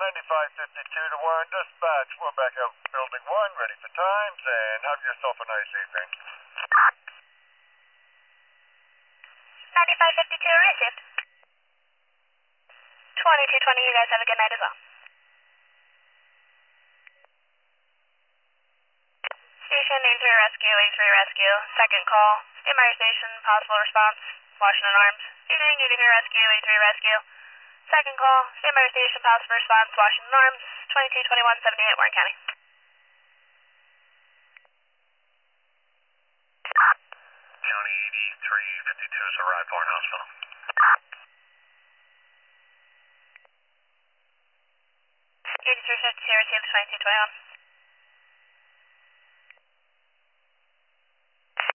9552 to 1, dispatch. We're back out building 1, ready for times, and have yourself a nice evening. 9552 received. 2220, you guys have a good night as well. Station A3 Rescue, A3 Rescue, second call. Stay station, possible response, Washington Arms. Station A3 Rescue, A3 Rescue. Second call, stay station, possible response, Washington Arms, 222178, Warren County. County 8352 has arrived, Warren Hospital. 8352 received 2221.